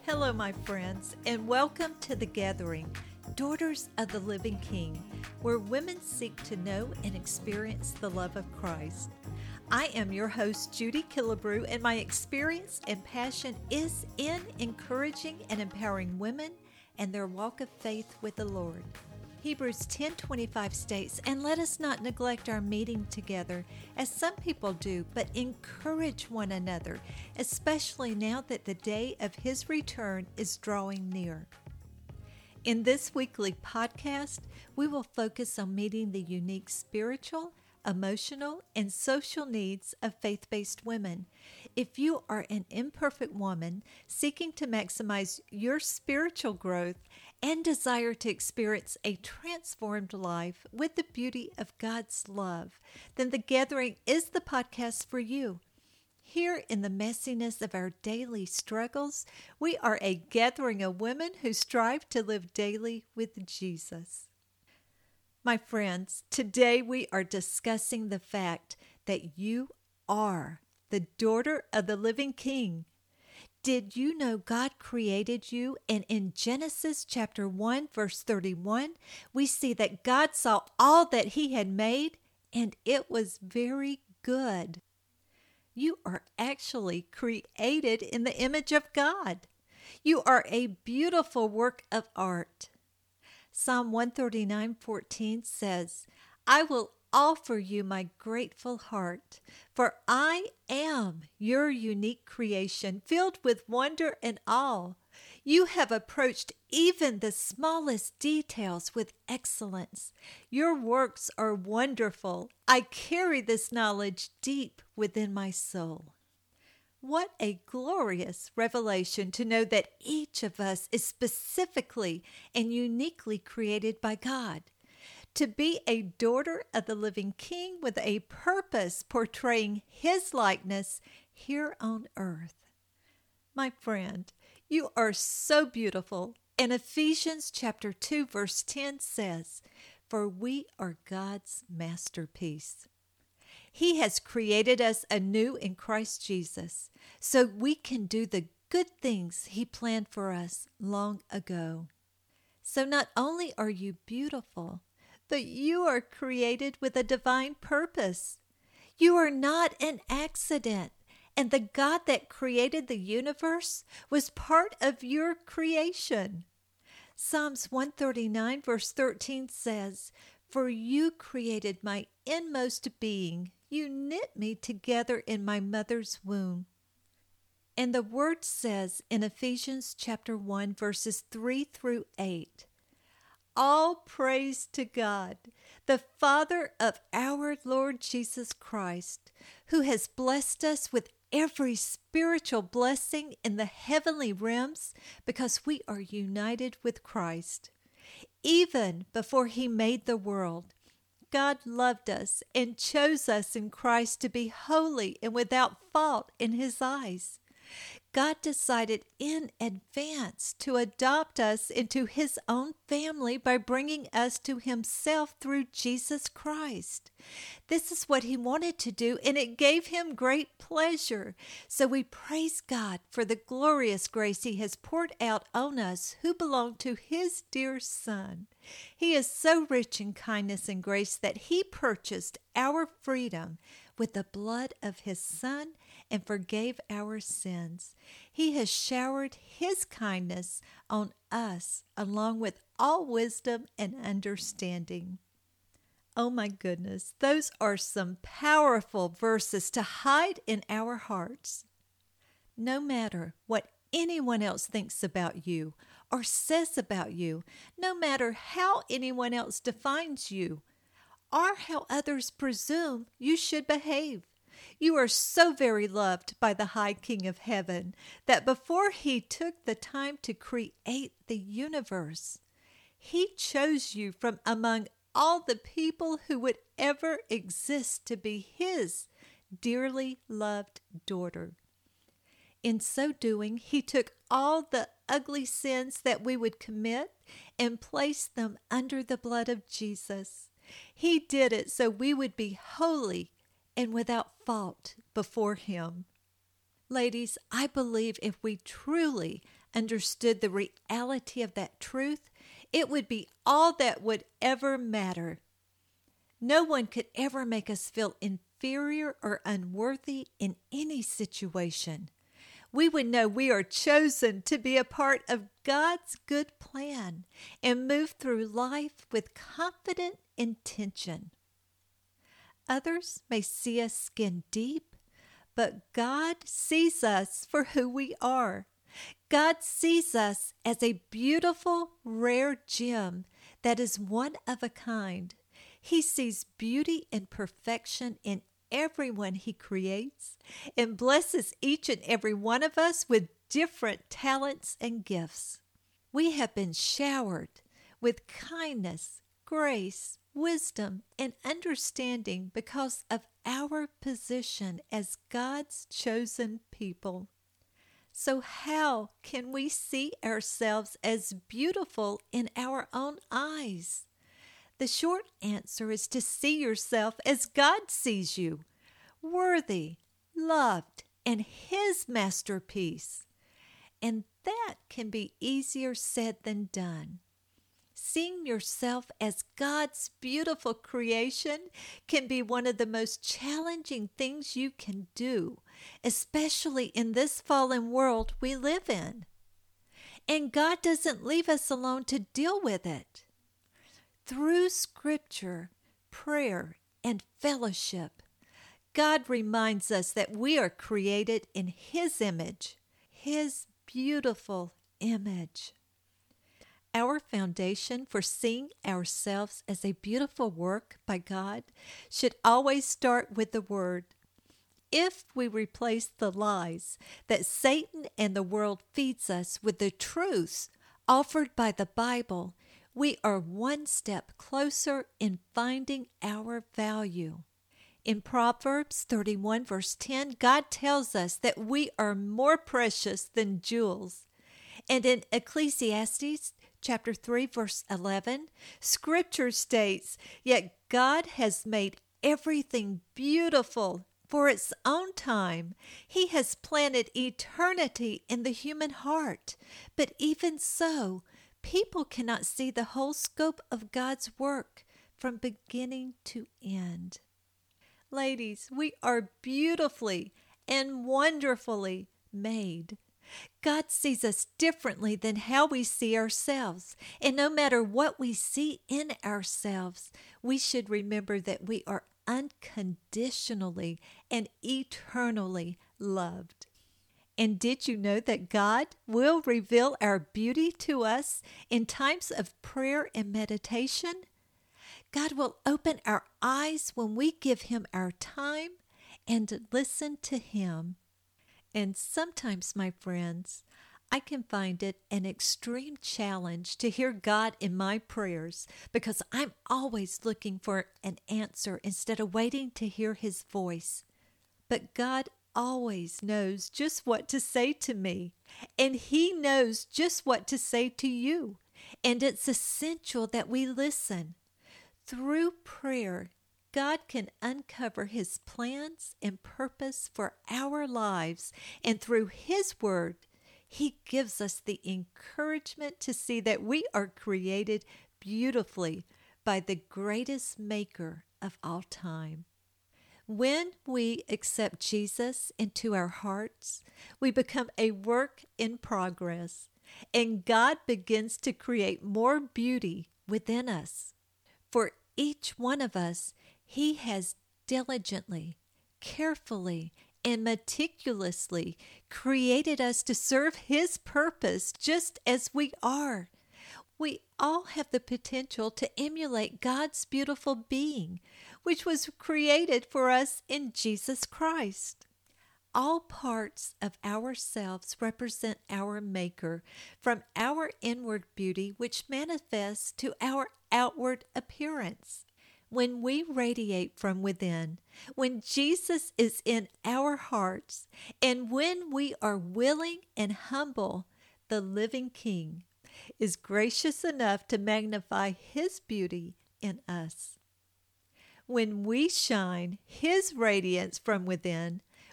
Hello, my friends, and welcome to The Gathering, Daughters of the Living King, where women seek to know and experience the love of Christ. I am your host, Judy Killebrew, and my experience and passion is in encouraging and empowering women and their walk of faith with the Lord. Hebrews 10:25 states, "And let us not neglect our meeting together, as some people do, but encourage one another, especially now that the day of His return is drawing near." In this weekly podcast, we will focus on meeting the unique spiritual, emotional, and social needs of faith-based women. If you are an imperfect woman seeking to maximize your spiritual growth and desire to experience a transformed life with the beauty of God's love, then The Gathering is the podcast for you. Here in the messiness of our daily struggles, we are a gathering of women who strive to live daily with Jesus. My friends, today we are discussing the fact that you are the daughter of the living King. Did you know God created you? And in Genesis chapter 1, verse 31, we see that God saw all that He had made, and it was very good. You are actually created in the image of God. You are a beautiful work of art. Psalm 139:14 says, "I will offer you my grateful heart, for I am your unique creation, filled with wonder and awe. You have approached even the smallest details with excellence. Your works are wonderful. I carry this knowledge deep within my soul." What a glorious revelation to know that each of us is specifically and uniquely created by God. To be a daughter of the living King with a purpose portraying His likeness here on earth. My friend, you are so beautiful. And Ephesians chapter 2 verse 10 says, "For we are God's masterpiece." He has created us anew in Christ Jesus, so we can do the good things He planned for us long ago. So not only are you beautiful, but you are created with a divine purpose. You are not an accident, and the God that created the universe was part of your creation. Psalms 139 verse 13 says, "For you created my inmost being. You knit me together in my mother's womb." And the word says in Ephesians chapter 1 verses 3 through 8, "All praise to God, the Father of our Lord Jesus Christ, who has blessed us with every spiritual blessing in the heavenly realms because we are united with Christ. Even before He made the world, God loved us and chose us in Christ to be holy and without fault in His eyes. God decided in advance to adopt us into His own family by bringing us to Himself through Jesus Christ. This is what He wanted to do, and it gave Him great pleasure. So we praise God for the glorious grace He has poured out on us who belong to His dear Son. He is so rich in kindness and grace that He purchased our freedom with the blood of His Son and forgave our sins. He has showered His kindness on us along with all wisdom and understanding. Oh my goodness, those are some powerful verses to hide in our hearts. No matter what anyone else thinks about you or says about you, no matter how anyone else defines you, or how others presume you should behave, you are so very loved by the High King of Heaven that before He took the time to create the universe, He chose you from among all the people who would ever exist to be His dearly loved daughter. In so doing, He took all the ugly sins that we would commit and placed them under the blood of Jesus. He did it so we would be holy and without fault before Him. Ladies, I believe if we truly understood the reality of that truth, it would be all that would ever matter. No one could ever make us feel inferior or unworthy in any situation. We would know we are chosen to be a part of God's good plan and move through life with confident intention. Others may see us skin deep, but God sees us for who we are. God sees us as a beautiful, rare gem that is one of a kind. He sees beauty and perfection in everyone He creates and blesses each and every one of us with different talents and gifts. We have been showered with kindness, grace, wisdom, and understanding because of our position as God's chosen people. So how can we see ourselves as beautiful in our own eyes? The short answer is to see yourself as God sees you, worthy, loved, and His masterpiece. And that can be easier said than done. Seeing yourself as God's beautiful creation can be one of the most challenging things you can do, especially in this fallen world we live in. And God doesn't leave us alone to deal with it. Through Scripture, prayer, and fellowship, God reminds us that we are created in His image, His beautiful image. Our foundation for seeing ourselves as a beautiful work by God should always start with the Word. If we replace the lies that Satan and the world feeds us with the truths offered by the Bible, we are one step closer in finding our value. In Proverbs 31 verse 10, God tells us that we are more precious than jewels. And in Ecclesiastes chapter 3 verse 11, Scripture states, "Yet God has made everything beautiful for its own time. He has planted eternity in the human heart. But even so, people cannot see the whole scope of God's work from beginning to end." Ladies, we are beautifully and wonderfully made. God sees us differently than how we see ourselves. And no matter what we see in ourselves, we should remember that we are unconditionally and eternally loved. And did you know that God will reveal our beauty to us in times of prayer and meditation? God will open our eyes when we give Him our time and listen to Him. And sometimes, my friends, I can find it an extreme challenge to hear God in my prayers because I'm always looking for an answer instead of waiting to hear His voice. But God always knows just what to say to me, and He knows just what to say to you. And it's essential that we listen. Through prayer, God can uncover His plans and purpose for our lives, and through His Word, He gives us the encouragement to see that we are created beautifully by the greatest Maker of all time. When we accept Jesus into our hearts, we become a work in progress, and God begins to create more beauty within us. For each one of us, He has diligently, carefully, and meticulously created us to serve His purpose just as we are. We all have the potential to emulate God's beautiful being, which was created for us in Jesus Christ. All parts of ourselves represent our Maker, from our inward beauty, which manifests to our outward appearance. When we radiate from within, when Jesus is in our hearts, and when we are willing and humble, the living King is gracious enough to magnify His beauty in us. When we shine His radiance from within,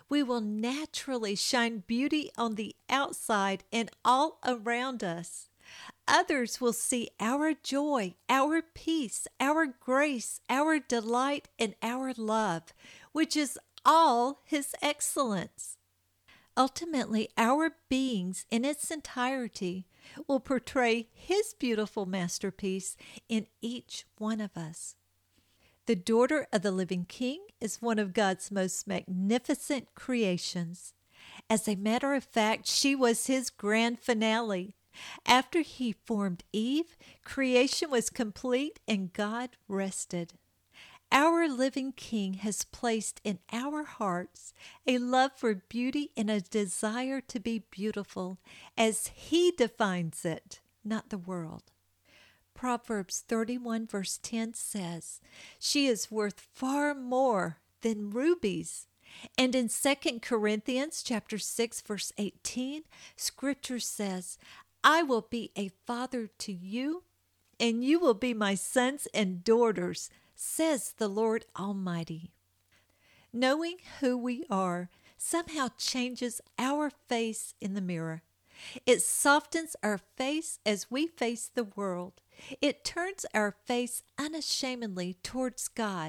we will naturally shine beauty on the outside and all around us. Others will see our joy, our peace, our grace, our delight, and our love, which is all His excellence. Ultimately, our beings in its entirety will portray His beautiful masterpiece in each one of us. The daughter of the living King is one of God's most magnificent creations. As a matter of fact, she was His grand finale. After He formed Eve, creation was complete and God rested. Our living King has placed in our hearts a love for beauty and a desire to be beautiful as He defines it, not the world. Proverbs 31 verse 10 says, "She is worth far more than rubies." And in 2 Corinthians chapter 6 verse 18, Scripture says, "I will be a father to you, and you will be my sons and daughters, says the Lord Almighty." Knowing who we are somehow changes our face in the mirror. It softens our face as we face the world. It turns our face unashamedly towards God.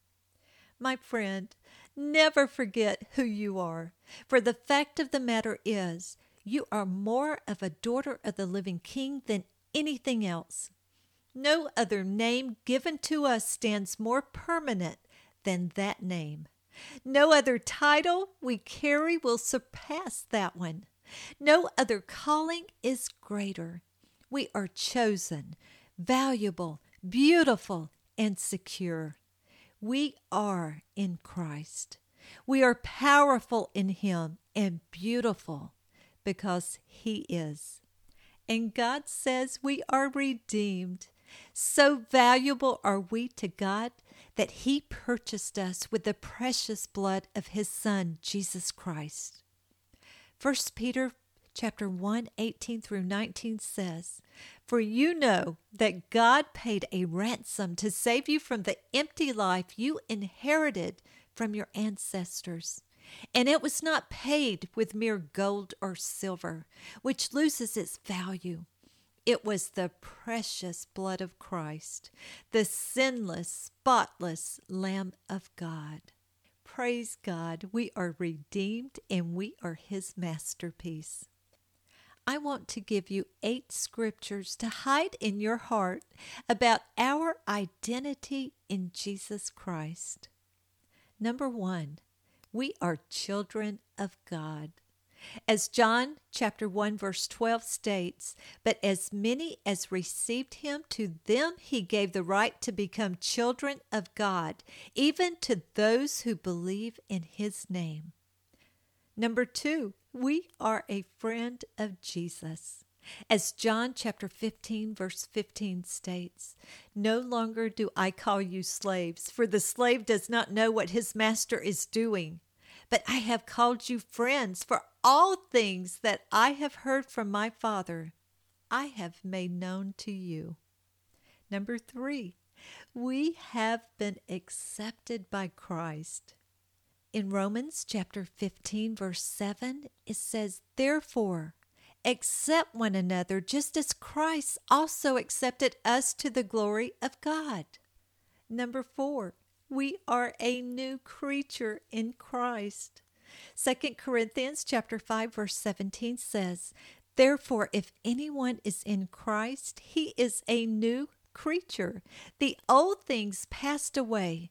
My friend, never forget who you are, for the fact of the matter is, you are more of a daughter of the living King than anything else. No other name given to us stands more permanent than that name. No other title we carry will surpass that one. No other calling is greater. We are chosen, valuable, beautiful, and secure. We are in Christ. We are powerful in Him and beautiful because He is. And God says we are redeemed. So valuable are we to God that He purchased us with the precious blood of His Son, Jesus Christ. 1 Peter chapter 1, 18 through 19 says, "For you know that God paid a ransom to save you from the empty life you inherited from your ancestors. And it was not paid with mere gold or silver, which loses its value. It was the precious blood of Christ, the sinless, spotless Lamb of God." Praise God, we are redeemed and we are His masterpiece. I want to give you 8 scriptures to hide in your heart about our identity in Jesus Christ. Number 1, we are children of God. As John chapter 1 verse 12 states, "But as many as received Him, to them He gave the right to become children of God, even to those who believe in His name." Number 2, we are a friend of Jesus. As John chapter 15 verse 15 states, "No longer do I call you slaves, for the slave does not know what his master is doing. But I have called you friends, for all things that I have heard from my Father, I have made known to you." Number 3, we have been accepted by Christ. In Romans chapter 15, verse 7, it says, "Therefore, accept one another, just as Christ also accepted us to the glory of God." Number 4, we are a new creature in Christ. 2 Corinthians chapter 5 verse 17 says, "Therefore, if anyone is in Christ, he is a new creature. The old things passed away.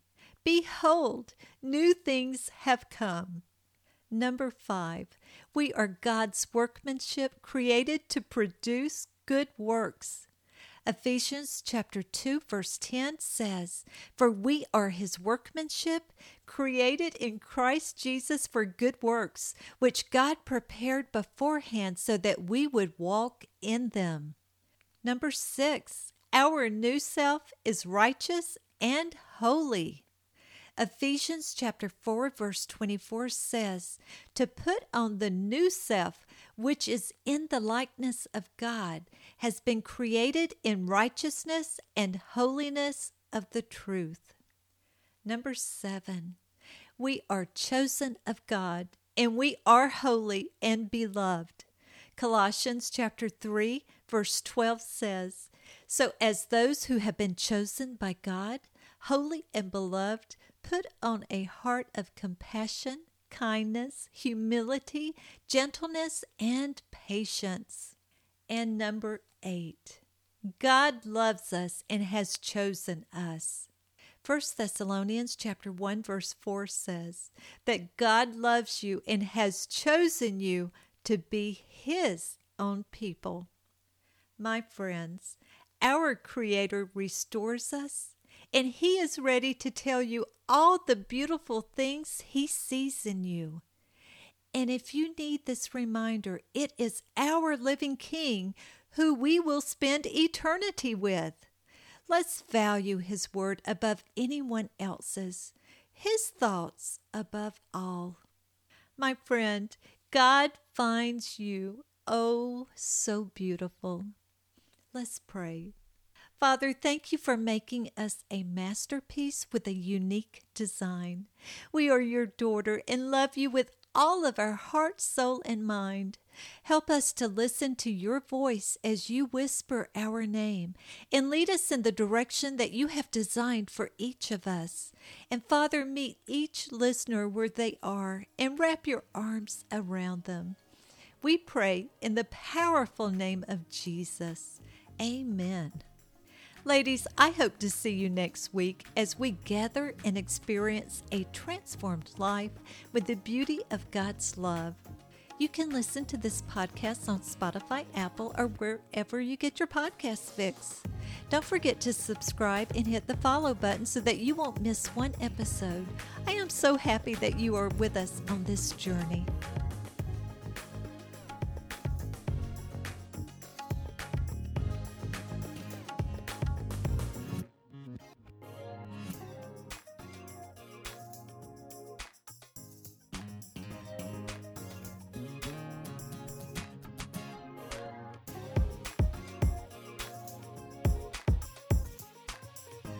Behold, new things have come." Number 5, we are God's workmanship created to produce good works. Ephesians chapter 2 verse 10 says, "For we are His workmanship, created in Christ Jesus for good works, which God prepared beforehand so that we would walk in them." Number 6, our new self is righteous and holy. Ephesians chapter 4 verse 24 says, "To put on the new self, which is in the likeness of God, has been created in righteousness and holiness of the truth." Number 7, We are chosen of God, and we are holy and beloved. Colossians chapter 3, verse 12 says, "So as those who have been chosen by God, holy and beloved, put on a heart of compassion, kindness, humility, gentleness, and patience." And number 8, God loves us and has chosen us. 1 Thessalonians chapter 1 verse 4 says that God loves you and has chosen you to be His own people. My friends, our Creator restores us, and He is ready to tell you all the beautiful things He sees in you. And if you need this reminder, it is our living King who we will spend eternity with. Let's value His word above anyone else's, His thoughts above all. My friend, God finds you oh so beautiful. Let's pray. Father, thank you for making us a masterpiece with a unique design. We are your daughter and love you with all of our heart, soul, and mind. Help us to listen to your voice as you whisper our name and lead us in the direction that you have designed for each of us. And Father, meet each listener where they are and wrap your arms around them. We pray in the powerful name of Jesus. Amen. Ladies, I hope to see you next week as we gather and experience a transformed life with the beauty of God's love. You can listen to this podcast on Spotify, Apple, or wherever you get your podcasts fix. Don't forget to subscribe and hit the follow button so that you won't miss one episode. I am so happy that you are with us on this journey.